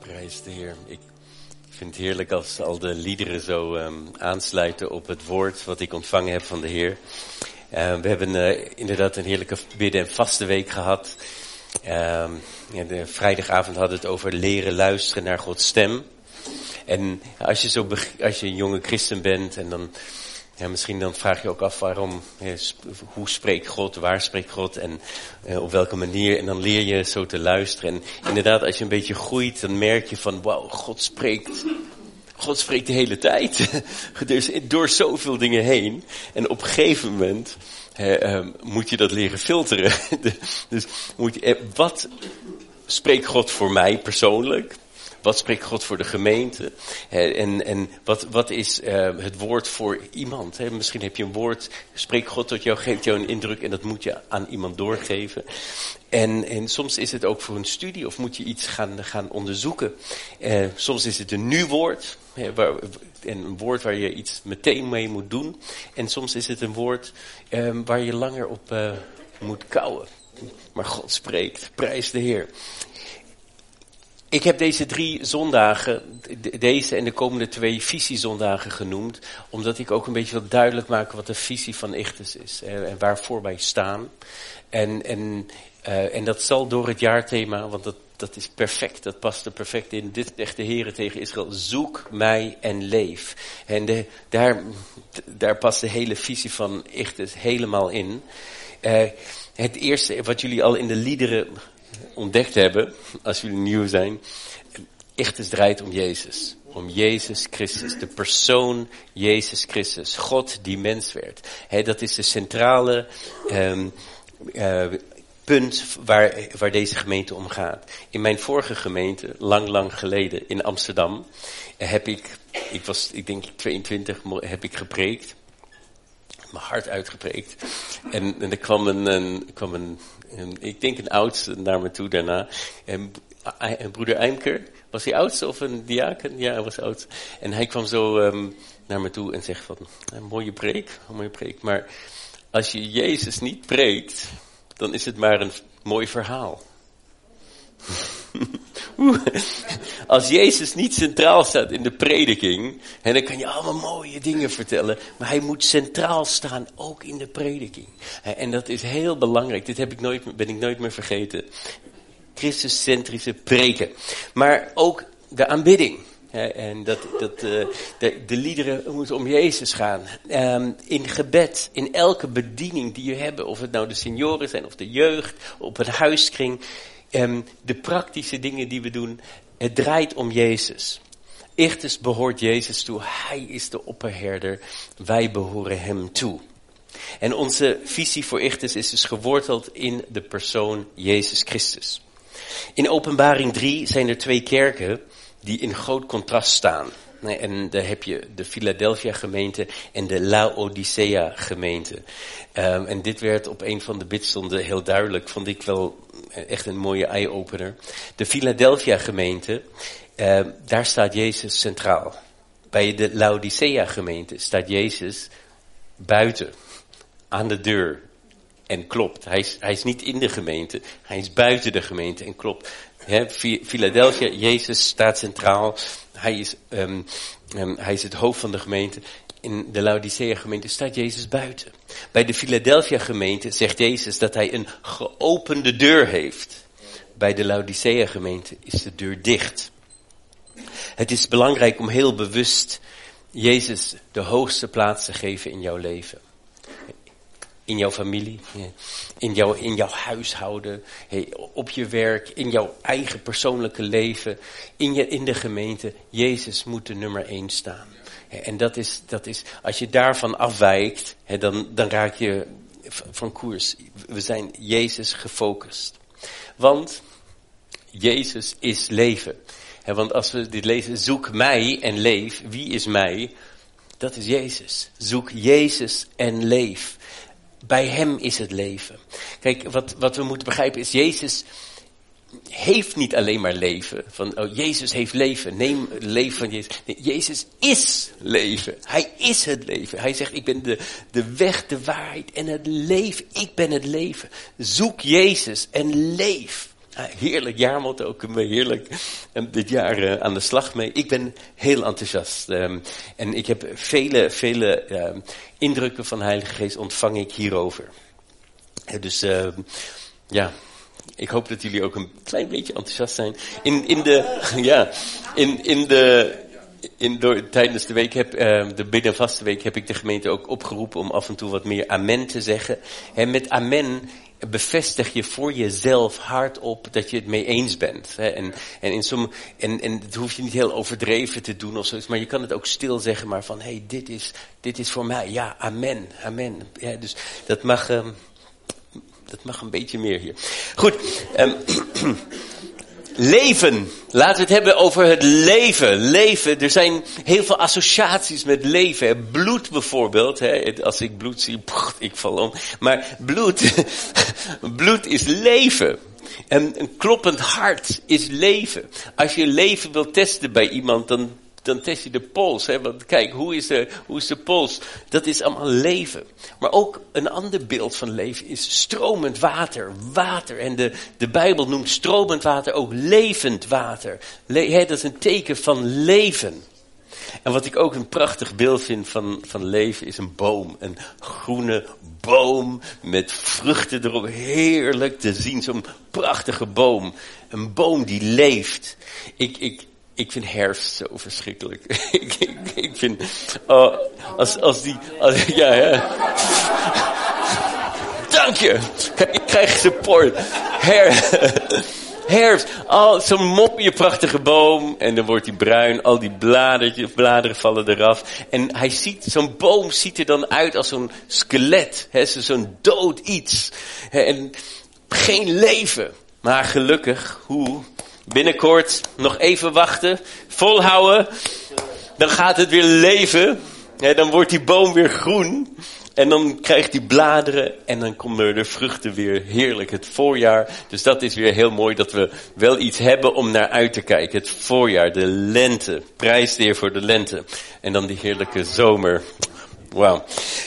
Prijs de Heer. Ik vind het heerlijk als al de liederen zo aansluiten op het woord wat ik ontvangen heb van de Heer. We hebben inderdaad een heerlijke bidden- en vaste week gehad. De vrijdagavond hadden we het over leren luisteren naar Gods stem. En als je een jonge christen bent en dan... Ja, misschien dan vraag je ook af waarom, hoe spreekt God, waar spreekt God en op welke manier. En dan leer je zo te luisteren. En inderdaad, als je een beetje groeit, dan merk je van, wauw, God spreekt de hele tijd. Dus door zoveel dingen heen. En op een gegeven moment moet je dat leren filteren. Dus wat spreekt God voor mij persoonlijk? Wat spreekt God voor de gemeente? En wat is het woord voor iemand? Misschien heb je een woord, spreekt God tot jou, geeft jou een indruk en dat moet je aan iemand doorgeven. En soms is het ook voor een studie of moet je iets gaan onderzoeken. Soms is het een nieuw woord, een woord waar je iets meteen mee moet doen. En soms is het een woord waar je langer op moet kauwen. Maar God spreekt, prijs de Heer. Ik heb deze 3 zondagen, deze en de komende 2 visiezondagen genoemd, omdat ik ook een beetje wil duidelijk maken wat de visie van Ichthus is en waarvoor wij staan. En dat zal door het jaarthema, want dat is perfect, dat past er perfect in. Dit zegt de Heer tegen Israël, zoek mij en leef. En daar past de hele visie van Ichthus helemaal in. Het eerste wat jullie al in de liederen ontdekt hebben, als jullie nieuw zijn, Ichthus draait om Jezus. Om Jezus Christus, de persoon Jezus Christus. God die mens werd. Dat is de centrale punt waar deze gemeente om gaat. In mijn vorige gemeente, lang geleden in Amsterdam, heb ik denk 22, heb ik gepreekt. Mijn hart uitgepreekt. En er kwam een ik denk een oudste naar me toe daarna. En broeder Eimker, was hij oudste of een diaken? Ja, hij was oudste. En hij kwam zo naar me toe en zegt van, een mooie preek. Maar als je Jezus niet preekt, dan is het maar een mooi verhaal. Als Jezus niet centraal staat in de prediking, en dan kan je allemaal mooie dingen vertellen, maar hij moet centraal staan ook in de prediking. En dat is heel belangrijk, dit ben ik nooit meer vergeten. Christuscentrische preken. Maar ook de aanbidding. En de liederen moeten om Jezus gaan. In gebed, in elke bediening die je hebt, of het nou de senioren zijn of de jeugd, op een huiskring. De praktische dingen die we doen, het draait om Jezus. Ichthus behoort Jezus toe. Hij is de opperherder. Wij behoren hem toe. En onze visie voor Ichthus is dus geworteld in de persoon Jezus Christus. In Openbaring 3 zijn er 2 kerken die in groot contrast staan. En daar heb je de Philadelphia gemeente en de Laodicea gemeente. En dit werd op een van de bidstonden heel duidelijk, vond ik wel echt een mooie eye-opener. De Philadelphia gemeente, daar staat Jezus centraal. Bij de Laodicea gemeente staat Jezus buiten, aan de deur en klopt. Hij is niet in de gemeente, hij is buiten de gemeente en klopt. Philadelphia, Jezus staat centraal. Hij is het hoofd van de gemeente. In de Laodicea gemeente staat Jezus buiten. Bij de Philadelphia gemeente zegt Jezus dat hij een geopende deur heeft. Bij de Laodicea gemeente is de deur dicht. Het is belangrijk om heel bewust Jezus de hoogste plaats te geven in jouw leven. In jouw familie, in jouw huishouden, op je werk, in jouw eigen persoonlijke leven, in de gemeente. Jezus moet de nummer 1 staan. En dat is, als je daarvan afwijkt, dan raak je van koers. We zijn Jezus gefocust. Want Jezus is leven. Want als we dit lezen, zoek mij en leef. Wie is mij? Dat is Jezus. Zoek Jezus en leef. Bij hem is het leven. Kijk, wat we moeten begrijpen is, Jezus heeft niet alleen maar leven. Jezus heeft leven. Neem het leven van Jezus. Nee, Jezus is leven. Hij is het leven. Hij zegt, ik ben de weg, de waarheid en het leven. Ik ben het leven. Zoek Jezus en leef. Heerlijk jaarmotto, kunnen we heerlijk dit jaar aan de slag mee. Ik ben heel enthousiast. En ik heb vele indrukken van de Heilige Geest ontvang ik hierover. Dus ja, ik hoop dat jullie ook een klein beetje enthousiast zijn. Tijdens de week de bidden- en vaste week heb ik de gemeente ook opgeroepen om af en toe wat meer amen te zeggen. En met amen bevestig je voor jezelf hardop dat je het mee eens bent. En dat hoef je niet heel overdreven te doen of zoiets, maar je kan het ook stil zeggen, maar van, hey, dit is voor mij. Ja, amen, amen. Ja, dus dat mag een beetje meer hier. Goed, leven. Laten we het hebben over het leven. Leven, er zijn heel veel associaties met leven. Bloed bijvoorbeeld. Als ik bloed zie, ik val om. Maar bloed is leven. Een kloppend hart is leven. Als je leven wilt testen bij iemand, dan test je de pols. Want kijk, hoe is de pols? Dat is allemaal leven. Maar ook een ander beeld van leven is stromend water. Water. En de Bijbel noemt stromend water ook levend water. Dat is een teken van leven. En wat ik ook een prachtig beeld vind van leven is een boom. Een groene boom met vruchten erop. Heerlijk te zien. Zo'n prachtige boom. Een boom die leeft. Ik vind herfst zo verschrikkelijk. ik vind, ja. Dank je. Ik krijg support. Herfst. Zo'n mooie prachtige boom. En dan wordt hij bruin. Al die bladeren vallen eraf. En zo'n boom ziet er dan uit als zo'n skelet. Zo'n dood iets. En geen leven. Maar gelukkig, binnenkort nog even wachten, volhouden, dan gaat het weer leven. Dan wordt die boom weer groen. En dan krijgt hij bladeren en dan komen er de vruchten weer. Heerlijk, het voorjaar. Dus dat is weer heel mooi dat we wel iets hebben om naar uit te kijken. Het voorjaar, de lente. Prijs de Heer voor de lente. En dan die heerlijke zomer. Wauw.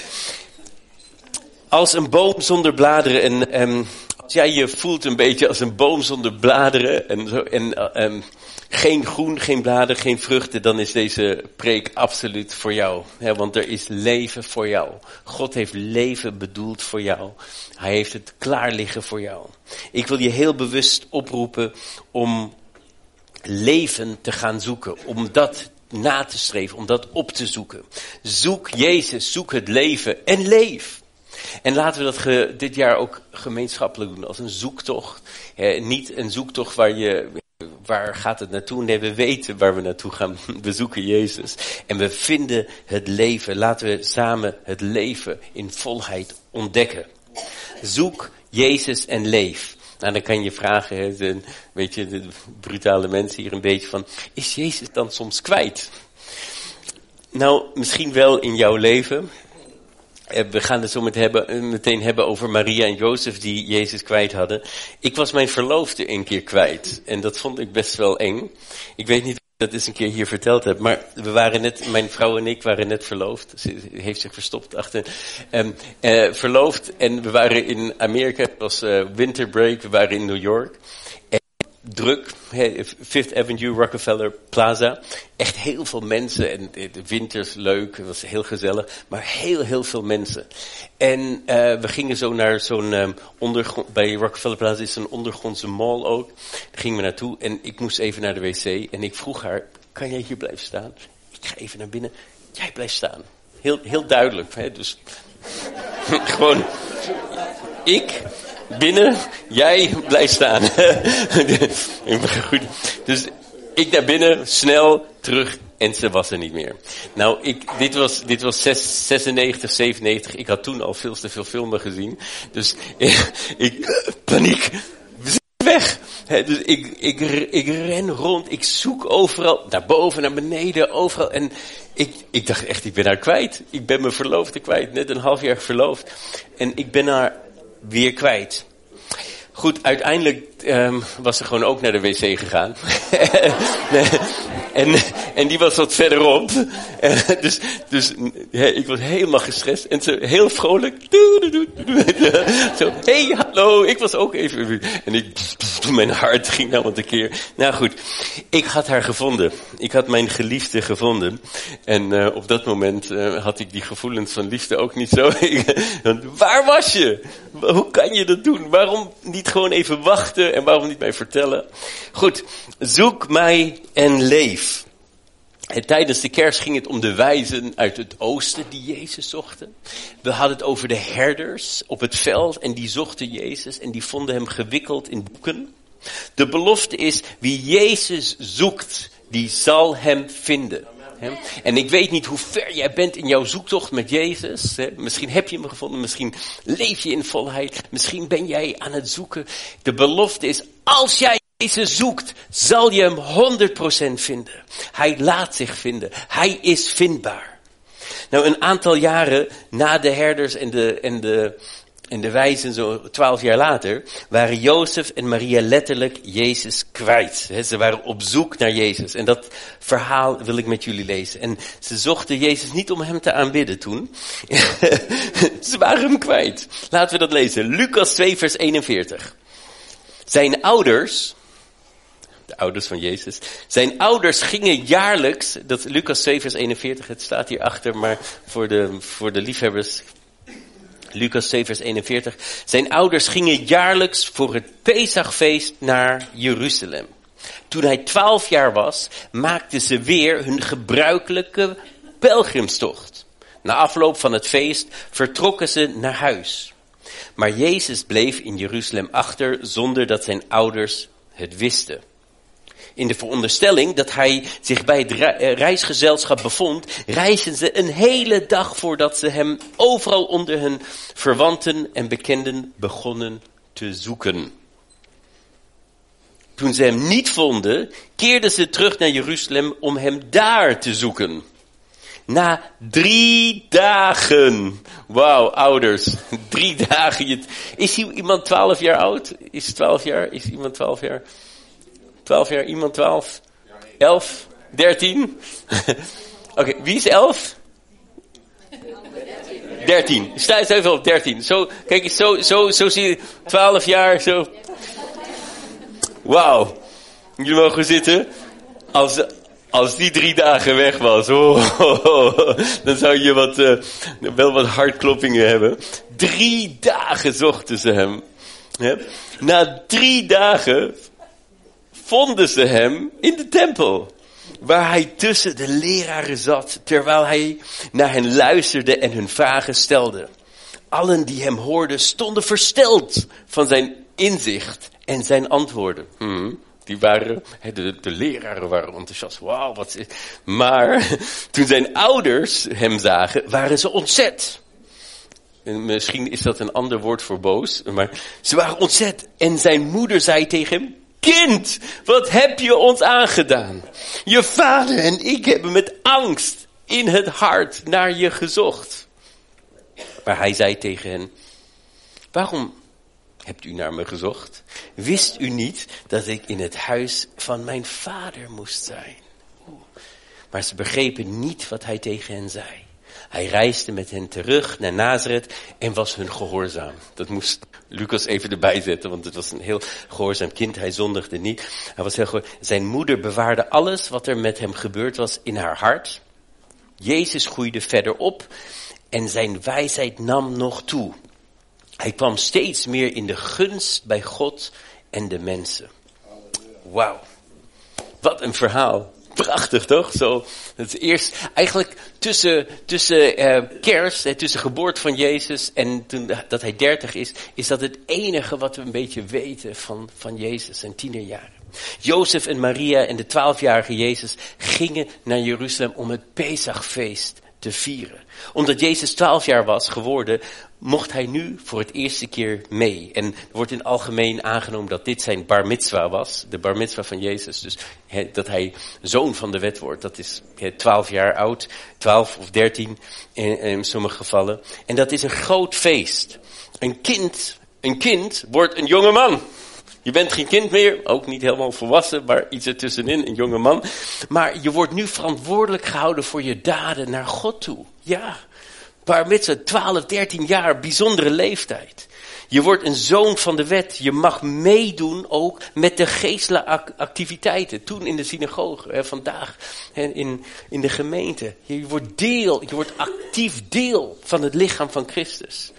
Als een boom zonder bladeren als jij je voelt een beetje als een boom zonder bladeren en geen groen, geen bladeren, geen vruchten, dan is deze preek absoluut voor jou. Want er is leven voor jou. God heeft leven bedoeld voor jou. Hij heeft het klaar liggen voor jou. Ik wil je heel bewust oproepen om leven te gaan zoeken. Om dat na te streven, om dat op te zoeken. Zoek Jezus, zoek het leven en leef. En laten we dat dit jaar ook gemeenschappelijk doen als een zoektocht. Niet een zoektocht waar gaat het naartoe? Nee, we weten waar we naartoe gaan. We zoeken Jezus. En we vinden het leven. Laten we samen het leven in volheid ontdekken. Zoek Jezus en leef. Nou, dan kan je vragen, weet je, de brutale mensen hier een beetje van, is Jezus dan soms kwijt? Nou, misschien wel in jouw leven. We gaan het zo meteen hebben over Maria en Jozef die Jezus kwijt hadden. Ik was mijn verloofde een keer kwijt. En dat vond ik best wel eng. Ik weet niet of ik dat eens een keer hier verteld heb. Maar mijn vrouw en ik waren net verloofd. Ze heeft zich verstopt achter. Verloofd. En we waren in Amerika. Het was winterbreak. We waren in New York. Druk, Fifth Avenue, Rockefeller Plaza. Echt heel veel mensen en de winters leuk, het was heel gezellig, maar heel veel mensen. En we gingen zo naar zo'n ondergrond, bij Rockefeller Plaza is een ondergrondse mall ook. Daar gingen we naartoe en ik moest even naar de wc en ik vroeg haar, kan jij hier blijven staan? Ik ga even naar binnen, jij blijft staan. Heel duidelijk, dus gewoon, ik binnen, jij blijft staan. Goed. Dus ik naar binnen, snel, terug en ze was er niet meer. Nou, dit was 96, 97. Ik had toen al veel te veel filmen gezien. Dus paniek. We zijn weg. Dus ik ren rond. Ik zoek overal. Naar boven, naar beneden, overal. En ik dacht echt, ik ben haar kwijt. Ik ben mijn verloofde kwijt. Net een half jaar verloofd. En ik ben haar weer kwijt. Goed, uiteindelijk was ze gewoon ook naar de wc gegaan. en die was wat verderop. Dus ik was helemaal gestrest. En ze heel vrolijk. Zo, hey, hallo, ik was ook even... En mijn hart ging helemaal tekeer. Nou goed, ik had haar gevonden. Ik had mijn geliefde gevonden. En op dat moment had ik die gevoelens van liefde ook niet zo. Waar was je? Hoe kan je dat doen? Waarom niet gewoon even wachten en waarom niet mij vertellen? Goed, zoek mij en leef. En tijdens de kerst ging het om de wijzen uit het oosten die Jezus zochten. We hadden het over de herders op het veld en die zochten Jezus en die vonden hem gewikkeld in boeken. De belofte is, wie Jezus zoekt, die zal hem vinden. En ik weet niet hoe ver jij bent in jouw zoektocht met Jezus. Misschien heb je hem gevonden, misschien leef je in volheid, misschien ben jij aan het zoeken. De belofte is, als jij Jezus zoekt, zal je hem 100% vinden. Hij laat zich vinden. Hij is vindbaar. Nou, een aantal jaren na de herders en de wijzen, zo 12 jaar later, waren Jozef en Maria letterlijk Jezus kwijt. Ze waren op zoek naar Jezus. En dat verhaal wil ik met jullie lezen. En ze zochten Jezus niet om hem te aanbidden toen. Ze waren hem kwijt. Laten we dat lezen. Lucas 2 vers 41. Zijn ouders... De ouders van Jezus. Zijn ouders gingen jaarlijks, dat is Lucas 2 vers 41, het staat hier achter, maar voor de liefhebbers, Lucas 2 vers 41. Zijn ouders gingen jaarlijks voor het Pesachfeest naar Jeruzalem. Toen hij 12 jaar was, maakten ze weer hun gebruikelijke pelgrimstocht. Na afloop van het feest vertrokken ze naar huis. Maar Jezus bleef in Jeruzalem achter zonder dat zijn ouders het wisten. In de veronderstelling dat hij zich bij het reisgezelschap bevond, reisden ze een hele dag voordat ze hem overal onder hun verwanten en bekenden begonnen te zoeken. Toen ze hem niet vonden, keerden ze terug naar Jeruzalem om hem daar te zoeken. Na 3 dagen. Wauw, ouders. 3 dagen. Is iemand 12 jaar oud? Is 12 jaar? Is iemand 12 jaar? 12 jaar, iemand 12? 11? 13? Oké, wie is 11? 13. Sta eens even op 13. Zo, kijk eens, zo zie je 12 jaar, zo. Wauw. Jullie mogen zitten. Als die 3 dagen weg was, dan zou je wel wat hartkloppingen hebben. 3 dagen zochten ze hem. Ja. Na 3 dagen vonden ze hem in de tempel, waar hij tussen de leraren zat, terwijl hij naar hen luisterde en hun vragen stelde. Allen die hem hoorden stonden versteld van zijn inzicht en zijn antwoorden. Die waren, de leraren waren enthousiast. Wauw, wat is... Maar toen zijn ouders hem zagen, waren ze ontzet. En misschien is dat een ander woord voor boos, maar ze waren ontzet. En zijn moeder zei tegen hem: kind, wat heb je ons aangedaan? Je vader en ik hebben met angst in het hart naar je gezocht. Maar hij zei tegen hen: waarom hebt u naar me gezocht? Wist u niet dat ik in het huis van mijn vader moest zijn? Maar ze begrepen niet wat hij tegen hen zei. Hij reisde met hen terug naar Nazareth en was hun gehoorzaam. Dat moest Lucas even erbij zetten, want het was een heel gehoorzaam kind. Hij zondigde niet. Hij was heel gehoorzaam. Zijn moeder bewaarde alles wat er met hem gebeurd was in haar hart. Jezus groeide verder op en zijn wijsheid nam nog toe. Hij kwam steeds meer in de gunst bij God en de mensen. Wauw. Wat een verhaal. Prachtig toch? Zo, het is eerst eigenlijk tussen kerst, tussen geboorte van Jezus en toen dat hij 30 is dat het enige wat we een beetje weten van Jezus, zijn tienerjaren. Jozef en Maria en de 12-jarige Jezus gingen naar Jeruzalem om het Pesachfeest te vieren. Omdat Jezus 12 jaar was geworden, mocht hij nu voor het eerste keer mee. En er wordt in het algemeen aangenomen dat dit zijn bar mitzwa was. De bar mitzwa van Jezus. Dus dat hij zoon van de wet wordt. Dat is 12 jaar oud. 12 of 13 in sommige gevallen. En dat is een groot feest. Een kind wordt een jonge man. Je bent geen kind meer, ook niet helemaal volwassen, maar iets ertussenin, een jonge man. Maar je wordt nu verantwoordelijk gehouden voor je daden naar God toe. Ja, bar mitzwa, 12, 13 jaar, bijzondere leeftijd. Je wordt een zoon van de wet. Je mag meedoen ook met de geestelijke activiteiten. Toen in de synagoge, vandaag in de gemeente. Je wordt actief deel van het lichaam van Christus.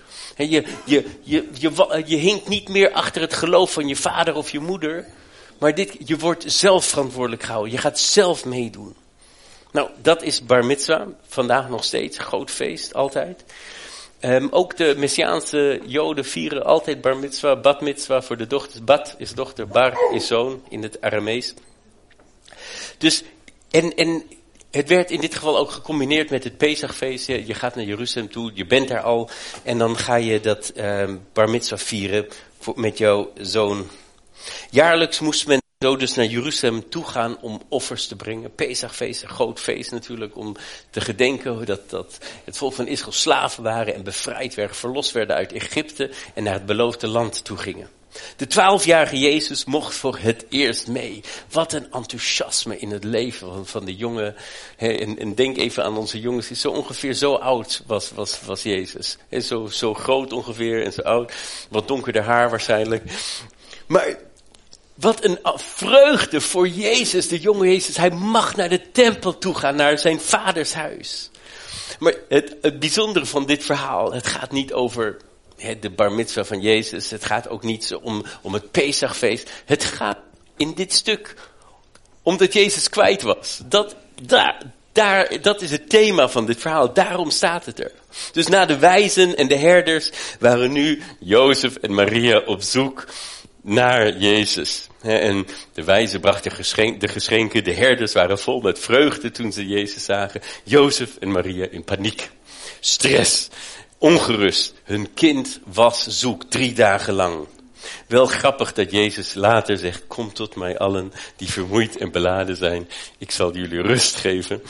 Je hinkt niet meer achter het geloof van je vader of je moeder. Maar je wordt zelf verantwoordelijk gehouden. Je gaat zelf meedoen. Nou, dat is bar mitzwa. Vandaag nog steeds. Groot feest, altijd. Ook de Messiaanse Joden vieren altijd bar mitzwa, bat mitzwa voor de dochters. Bat is dochter, bar is zoon in het Aramees. Dus, en het werd in dit geval ook gecombineerd met het Pesachfeest. Je gaat naar Jeruzalem toe, je bent daar al. En dan ga je dat bar mitzwa vieren met jouw zoon. Jaarlijks moest men zo dus naar Jeruzalem toe gaan om offers te brengen. Pesachfeest, een groot feest natuurlijk, om te gedenken dat het volk van Israël slaven waren en bevrijd werden, verlost werden uit Egypte en naar het beloofde land toe gingen. De 12-jarige Jezus mocht voor het eerst mee. Wat een enthousiasme in het leven van de jongen. En denk even aan onze jongens, die zo ongeveer zo oud was Jezus. Zo groot ongeveer en zo oud. Wat donkerder haar waarschijnlijk. Maar wat een vreugde voor Jezus, de jonge Jezus. Hij mag naar de tempel toe gaan, naar zijn vaders huis. Maar het bijzondere van dit verhaal, het gaat niet over de bar mitzwa van Jezus. Het gaat ook niet om het Pesachfeest. Het gaat in dit stuk omdat Jezus kwijt was. Dat is het thema van dit verhaal. Daarom staat het er. Dus na de wijzen en de herders waren nu Jozef en Maria op zoek naar Jezus. En de wijzen brachten de geschenken. De herders waren vol met vreugde toen ze Jezus zagen. Jozef en Maria in paniek. Stress. Ongerust. Hun kind was zoek 3 dagen lang. Wel grappig dat Jezus later zegt, kom tot mij allen die vermoeid en beladen zijn. Ik zal jullie rust geven.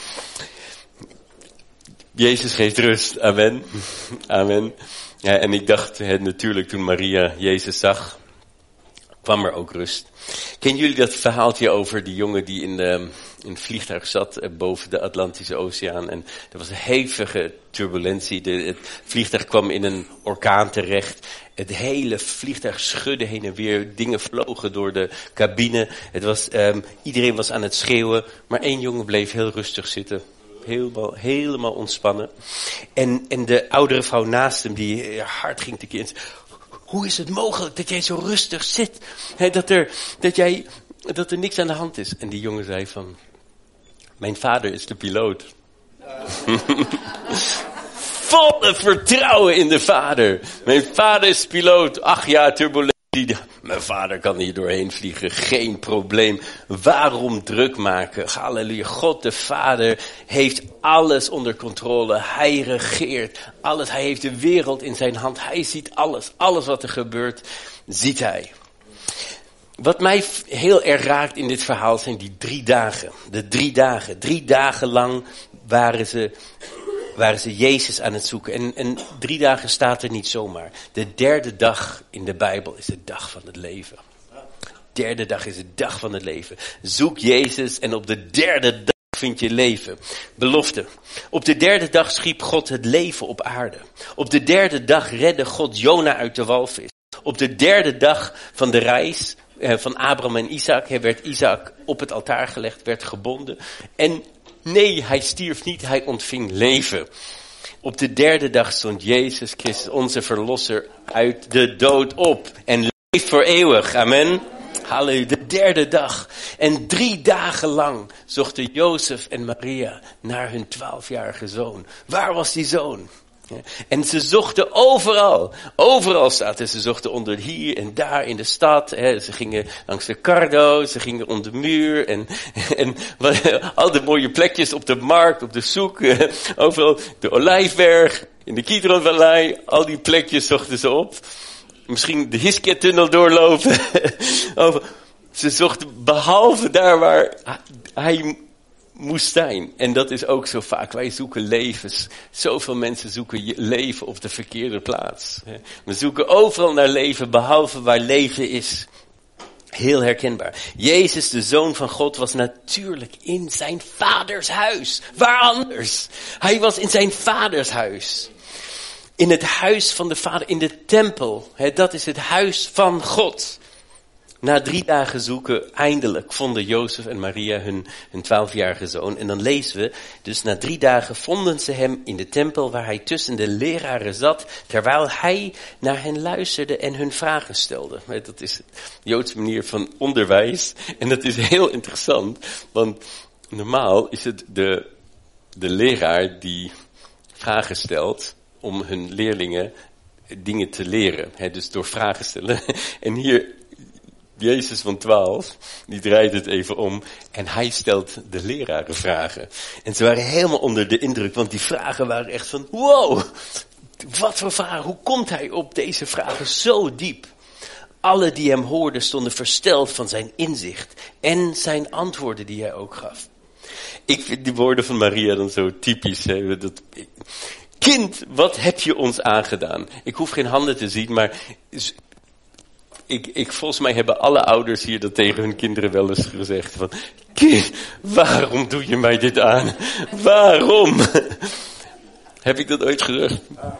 Jezus geeft rust. Amen. Amen. Ja, en ik dacht natuurlijk toen Maria Jezus zag, kwam er ook rust. Kennen jullie dat verhaaltje over die jongen die in het vliegtuig zat boven de Atlantische Oceaan? En er was een hevige turbulentie. Het vliegtuig kwam in een orkaan terecht. Het hele vliegtuig schudde heen en weer. Dingen vlogen door de cabine. Iedereen was aan het schreeuwen. Maar 1 jongen bleef heel rustig zitten. Helemaal ontspannen. En de oudere vrouw naast hem, die hard ging tekeer. Hoe is het mogelijk dat jij zo rustig zit? Dat er niks aan de hand is. En die jongen zei van, mijn vader is de piloot. Volle vertrouwen in de vader. Mijn vader is piloot. 8 jaar turbulentie. Mijn vader kan hier doorheen vliegen. Geen probleem. Waarom druk maken? Halleluja. God de Vader heeft alles onder controle. Hij regeert alles. Hij heeft de wereld in zijn hand. Hij ziet alles. Alles wat er gebeurt, ziet hij. Wat mij heel erg raakt in dit verhaal zijn die 3 dagen. De 3 dagen. 3 dagen lang waren ze Jezus aan het zoeken. En 3 dagen staat er niet zomaar. De 3e dag in de Bijbel is de dag van het leven. De 3e dag is de dag van het leven. Zoek Jezus en op de 3e dag vind je leven. Belofte. Op de 3e dag schiep God het leven op aarde. Op de 3e dag redde God Jona uit de walvis. Op de 3e dag van de reis van Abraham en Isaac werd Isaac op het altaar gelegd, werd gebonden. En nee, hij stierf niet, hij ontving leven. Op de 3e dag stond Jezus Christus, onze verlosser, uit de dood op. En leeft voor eeuwig. Amen. Halleluja, de 3e dag. En 3 dagen lang zochten Jozef en Maria naar hun 12-jarige zoon. Waar was die zoon? En ze zochten overal staat er. Ze zochten onder hier en daar in de stad. Ze gingen langs de Cardo, ze gingen om de muur. En al de mooie plekjes op de markt, op de soek. Overal de Olijfberg, in de Kidronvallei. Al die plekjes zochten ze op. Misschien de Hiskia-tunnel doorlopen. Ze zochten behalve daar waar hij moest zijn. En dat is ook zo vaak. Wij zoeken levens. Zoveel mensen zoeken leven op de verkeerde plaats. We zoeken overal naar leven, behalve waar leven is. Heel herkenbaar. Jezus, de Zoon van God, was natuurlijk in zijn vaders huis. Waar anders? Hij was in zijn vaders huis. in het huis van de Vader, in de tempel. Dat is het huis van God. Na 3 dagen zoeken, eindelijk vonden Jozef en Maria hun 12-jarige zoon. En dan lezen we, dus na 3 dagen vonden ze hem in de tempel waar hij tussen de leraren zat, terwijl hij naar hen luisterde en hun vragen stelde. Dat is de Joodse manier van onderwijs. En dat is heel interessant, want normaal is het de leraar die vragen stelt om hun leerlingen dingen te leren. Dus door vragen stellen. En hier Jezus van 12, die draait het even om en hij stelt de leraren vragen. En ze waren helemaal onder de indruk, want die vragen waren echt van, wow, wat voor vragen, hoe komt hij op deze vragen zo diep? Alle die hem hoorden stonden versteld van zijn inzicht en zijn antwoorden die hij ook gaf. Ik vind die woorden van Maria dan zo typisch. Kind, wat heb je ons aangedaan? Ik hoef geen handen te zien, maar volgens mij hebben alle ouders hier dat tegen hun kinderen wel eens gezegd. Van, kind, waarom doe je mij dit aan? Waarom? Heb ik dat ooit gezegd?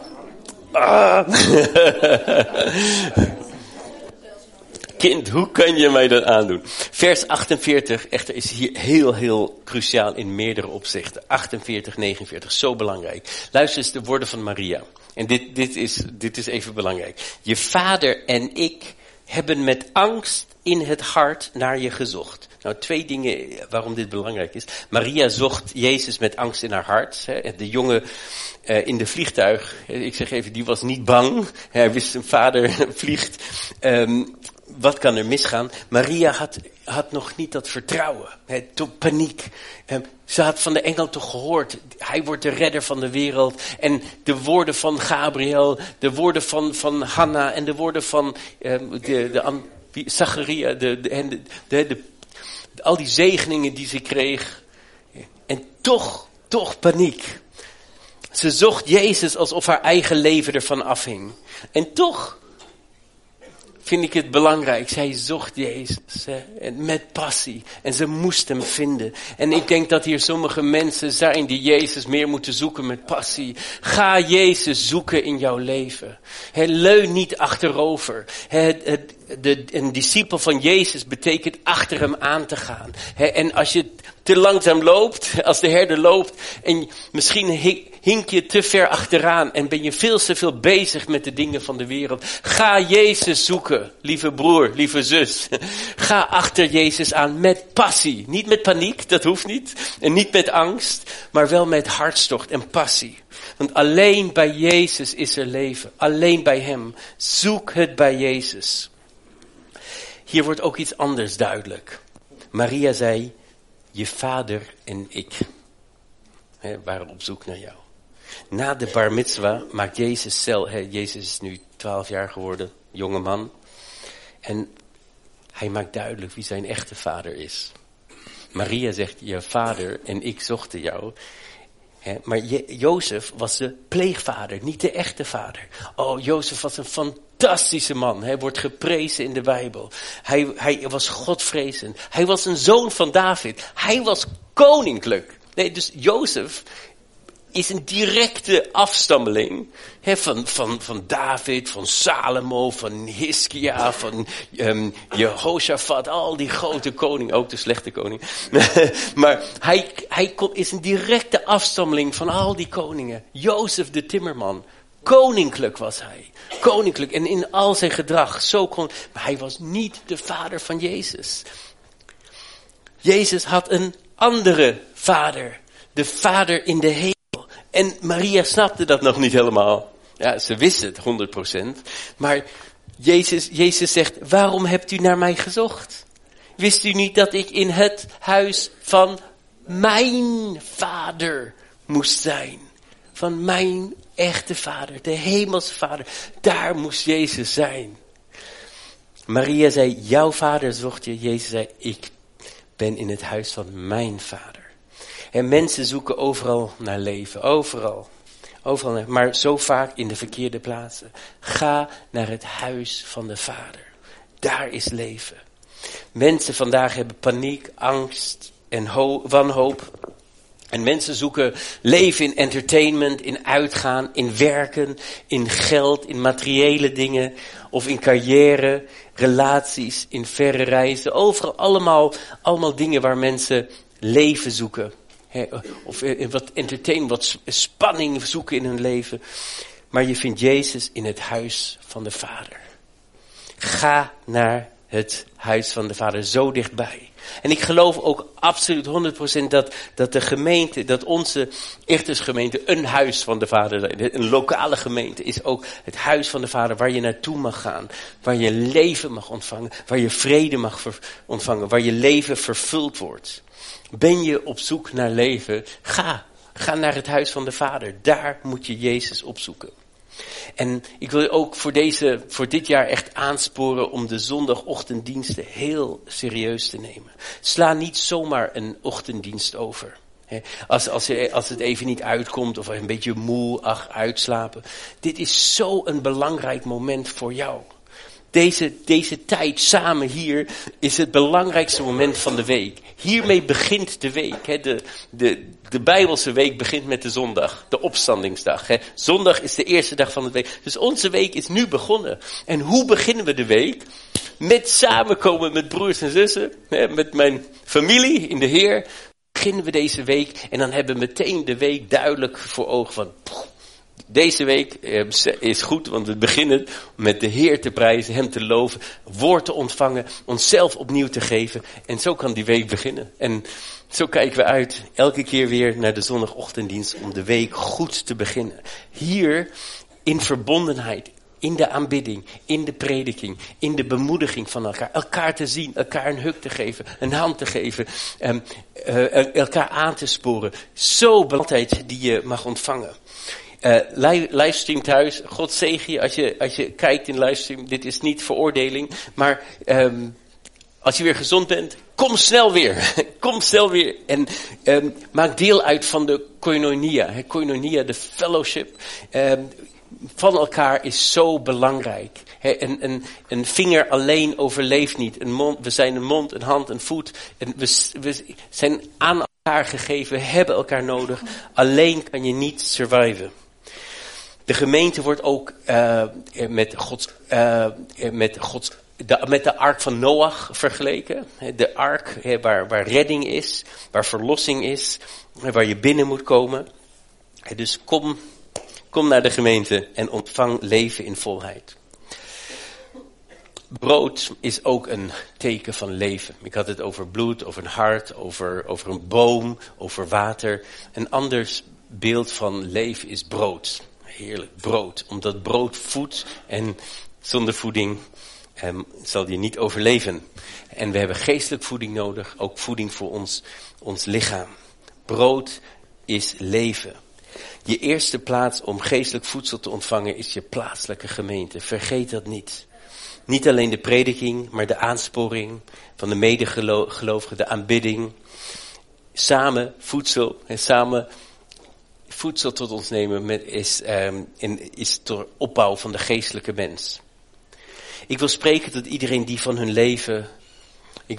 Kind, hoe kan je mij dat aandoen? Vers 48, echter is hier heel, heel cruciaal in meerdere opzichten. 48, 49, zo belangrijk. Luister eens de woorden van Maria. En dit is even belangrijk. Je vader en ik hebben met angst in het hart naar je gezocht. Nou, 2 dingen waarom dit belangrijk is. Maria zocht Jezus met angst in haar hart. De jongen in de vliegtuig, ik zeg even, die was niet bang. Hij wist zijn vader vliegt. Wat kan er misgaan? Maria had nog niet dat vertrouwen. Paniek. Ze had van de engel toch gehoord. Hij wordt de redder van de wereld. En de woorden van Gabriel. De woorden van Hanna. En de woorden van Zacharia. Al die zegeningen die ze kreeg. En toch paniek. Ze zocht Jezus alsof haar eigen leven ervan afhing. En toch vind ik het belangrijk. Zij zocht Jezus met passie. En ze moest hem vinden. En ik denk dat hier sommige mensen zijn die Jezus meer moeten zoeken met passie. Ga Jezus zoeken in jouw leven. Leun niet achterover. Een discipel van Jezus betekent achter hem aan te gaan. En als je te langzaam loopt, als de herder loopt, en misschien hink je te ver achteraan en ben je veel te veel bezig met de dingen van de wereld. Ga Jezus zoeken, lieve broer, lieve zus. Ga achter Jezus aan met passie. Niet met paniek, dat hoeft niet. En niet met angst, maar wel met hartstocht en passie. Want alleen bij Jezus is er leven. Alleen bij hem. Zoek het bij Jezus. Hier wordt ook iets anders duidelijk. Maria zei, je vader en ik waren op zoek naar jou. Na de bar mitzwa maakt Jezus zelf, Jezus is nu 12 jaar geworden, jonge man. En hij maakt duidelijk wie zijn echte vader is. Maria zegt, je vader en ik zochten jou. Maar Jozef was de pleegvader, niet de echte vader. Oh, Jozef was een fantastische man. Hij wordt geprezen in de Bijbel. Hij was godvrezend. Hij was een zoon van David. Hij was koninklijk. Nee, dus Jozef is een directe afstammeling van David, van Salomo, van Hiskia, van Jehoshaphat, al die grote koningen, ook de slechte koning. Maar hij is een directe afstammeling van al die koningen. Jozef de timmerman, koninklijk was hij. Koninklijk en in al zijn gedrag, maar hij was niet de vader van Jezus. Jezus had een andere vader, de vader in de hemel. En Maria snapte dat nog niet helemaal. Ja, ze wist het 100%. Maar Jezus zegt, waarom hebt u naar mij gezocht? Wist u niet dat ik in het huis van mijn vader moest zijn? Van mijn echte vader, de hemelse vader. Daar moest Jezus zijn. Maria zei, jouw vader zocht je. Jezus zei, ik ben in het huis van mijn vader. En mensen zoeken overal naar leven. Overal. Maar zo vaak in de verkeerde plaatsen. Ga naar het huis van de Vader. Daar is leven. Mensen vandaag hebben paniek, angst en wanhoop. En mensen zoeken leven in entertainment, in uitgaan, in werken, in geld, in materiële dingen. Of in carrière, relaties, in verre reizen. Overal allemaal dingen waar mensen leven zoeken. Of wat entertainment, wat spanning zoeken in hun leven. Maar je vindt Jezus in het huis van de Vader. Ga naar het huis van de Vader, zo dichtbij. En ik geloof ook absoluut 100% dat de gemeente, dat onze Ichtersgemeente een huis van de Vader is. Een lokale gemeente is ook het huis van de Vader waar je naartoe mag gaan. Waar je leven mag ontvangen, waar je vrede mag ontvangen, waar je leven vervuld wordt. Ben je op zoek naar leven? Ga naar het huis van de Vader. Daar moet je Jezus opzoeken. En ik wil je ook voor dit jaar echt aansporen om de zondagochtenddiensten heel serieus te nemen. Sla niet zomaar een ochtenddienst over. Als het even niet uitkomt of een beetje moe, uitslapen. Dit is zo een belangrijk moment voor jou. Deze tijd samen hier is het belangrijkste moment van de week. Hiermee begint de week. De Bijbelse week begint met de zondag, de opstandingsdag. Zondag is de eerste dag van de week. Dus onze week is nu begonnen. En hoe beginnen we de week? Met samenkomen met broers en zussen, met mijn familie in de Heer. Beginnen we deze week en dan hebben we meteen de week duidelijk voor ogen van... Deze week is goed, want we beginnen met de Heer te prijzen, Hem te loven, woord te ontvangen, onszelf opnieuw te geven. En zo kan die week beginnen. En zo kijken we uit elke keer weer naar de zondagochtenddienst om de week goed te beginnen. Hier in verbondenheid, in de aanbidding, in de prediking, in de bemoediging van elkaar. Elkaar te zien, elkaar een huk te geven, een hand te geven, elkaar aan te sporen. Zo belangrijk die je mag ontvangen. Livestream thuis, God zegen je als je kijkt in livestream. Dit is niet veroordeling, maar als je weer gezond bent, kom snel weer. Kom snel weer en maak deel uit van de koinonia. Koinonia, de fellowship van elkaar is zo belangrijk. Een vinger alleen overleeft niet. We zijn een mond, een hand, een voet. En we zijn aan elkaar gegeven, we hebben elkaar nodig. Alleen kan je niet surviven. De gemeente wordt ook met de ark van Noach vergeleken. De ark waar redding is, waar verlossing is, waar je binnen moet komen. Dus kom naar de gemeente en ontvang leven in volheid. Brood is ook een teken van leven. Ik had het over bloed, over een hart, over een boom, over water. Een ander beeld van leven is brood. Heerlijk, brood. Omdat brood voedt en zonder voeding zal je niet overleven. En we hebben geestelijk voeding nodig, ook voeding voor ons lichaam. Brood is leven. Je eerste plaats om geestelijk voedsel te ontvangen is je plaatselijke gemeente. Vergeet dat niet. Niet alleen de prediking, maar de aansporing van de medegelovigen, de aanbidding. Samen voedsel en samen voedsel tot ons nemen is door opbouw van de geestelijke mens. Ik wil spreken tot iedereen die van hun leven... Ik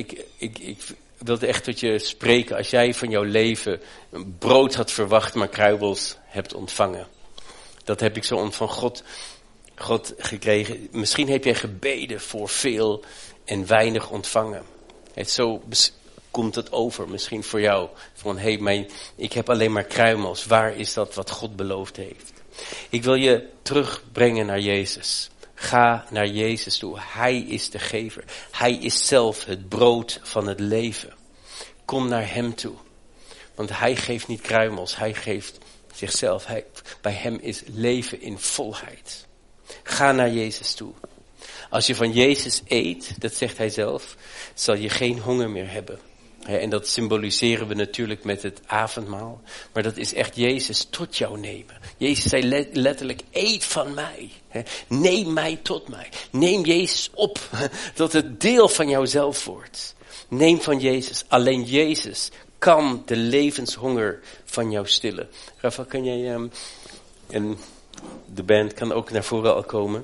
wilde echt tot je spreken als jij van jouw leven brood had verwacht, maar kruimels hebt ontvangen. Dat heb ik zo van God gekregen. Misschien heb jij gebeden voor veel en weinig ontvangen. Zo komt het over, misschien voor jou. Van, ik heb alleen maar kruimels. Waar is dat wat God beloofd heeft? Ik wil je terugbrengen naar Jezus. Ga naar Jezus toe. Hij is de gever. Hij is zelf het brood van het leven. Kom naar hem toe. Want hij geeft niet kruimels. Hij geeft zichzelf. Bij hem is leven in volheid. Ga naar Jezus toe. Als je van Jezus eet, dat zegt hij zelf, zal je geen honger meer hebben. En dat symboliseren we natuurlijk met het avondmaal. Maar dat is echt Jezus tot jou nemen. Jezus zei letterlijk, eet van mij. Neem mij tot mij. Neem Jezus op, dat het deel van jouzelf wordt. Neem van Jezus. Alleen Jezus kan de levenshonger van jou stillen. Rafa, kan jij... en de band kan ook naar voren al komen.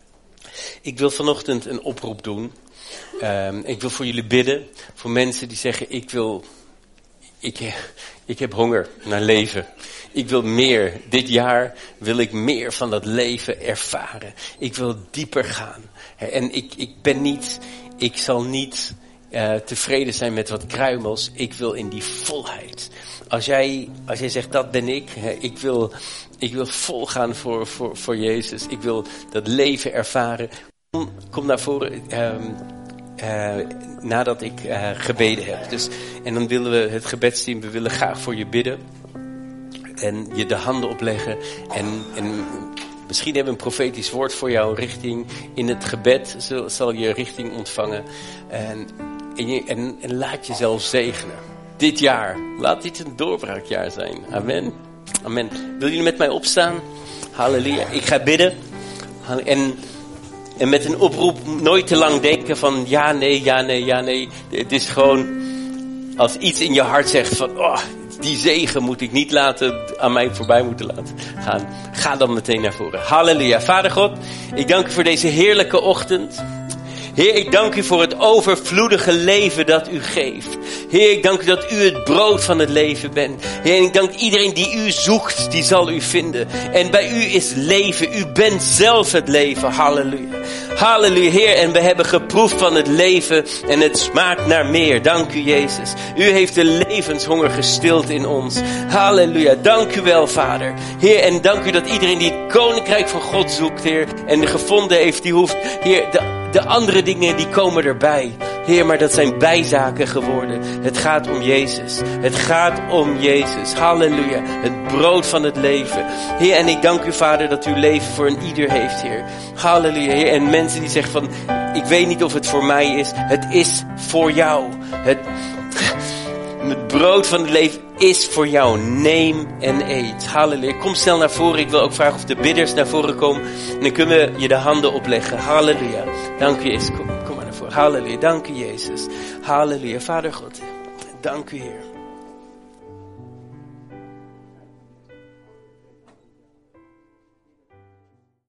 Ik wil vanochtend een oproep doen. Ik wil voor jullie bidden. Voor mensen die zeggen, ik heb honger naar leven. Ik wil meer. Dit jaar wil ik meer van dat leven ervaren. Ik wil dieper gaan. En ik zal niet tevreden zijn met wat kruimels. Ik wil in die volheid. Als jij zegt, dat ben ik. Ik wil vol gaan voor Jezus. Ik wil dat leven ervaren. Kom naar voren. Nadat ik gebeden heb. En dan willen we het gebedsteam, we willen graag voor je bidden. En je de handen opleggen. En misschien hebben we een profetisch woord voor jou richting. In het gebed zal je richting ontvangen. En laat jezelf zegenen. Dit jaar. Laat dit een doorbraakjaar zijn. Amen. Amen. Wil jullie met mij opstaan? Halleluja. Ik ga bidden. En met een oproep nooit te lang denken van ja, nee, ja, nee, ja, nee. Het is gewoon als iets in je hart zegt van die zegen moet ik niet aan mij voorbij moeten laten gaan. Ga dan meteen naar voren. Halleluja. Vader God, ik dank u voor deze heerlijke ochtend. Heer, ik dank u voor het overvloedige leven dat u geeft. Heer, ik dank u dat u het brood van het leven bent. Heer, ik dank iedereen die u zoekt, die zal u vinden. En bij u is leven. U bent zelf het leven. Halleluja. Halleluja, Heer. En we hebben geproefd van het leven en het smaakt naar meer. Dank u, Jezus. U heeft de levenshonger gestild in ons. Halleluja. Dank u wel, Vader. Heer, en dank u dat iedereen die het koninkrijk van God zoekt, Heer, en gevonden heeft, die hoeft, Heer, de andere dingen die komen erbij. Heer, maar dat zijn bijzaken geworden. Het gaat om Jezus. Het gaat om Jezus. Halleluja. Het brood van het leven. Heer, en ik dank u, Vader, dat uw leven voor een ieder heeft, Heer. Halleluja, Heer. En mensen die zeggen van, ik weet niet of het voor mij is. Het is voor jou. Het brood van het leven is voor jou. Neem en eet. Halleluja. Kom snel naar voren. Ik wil ook vragen of de bidders naar voren komen. En dan kunnen we je de handen opleggen. Halleluja. Dank u, Jezus. Kom maar naar voren. Halleluja. Dank u, Jezus. Halleluja. Vader God. Dank u, Heer.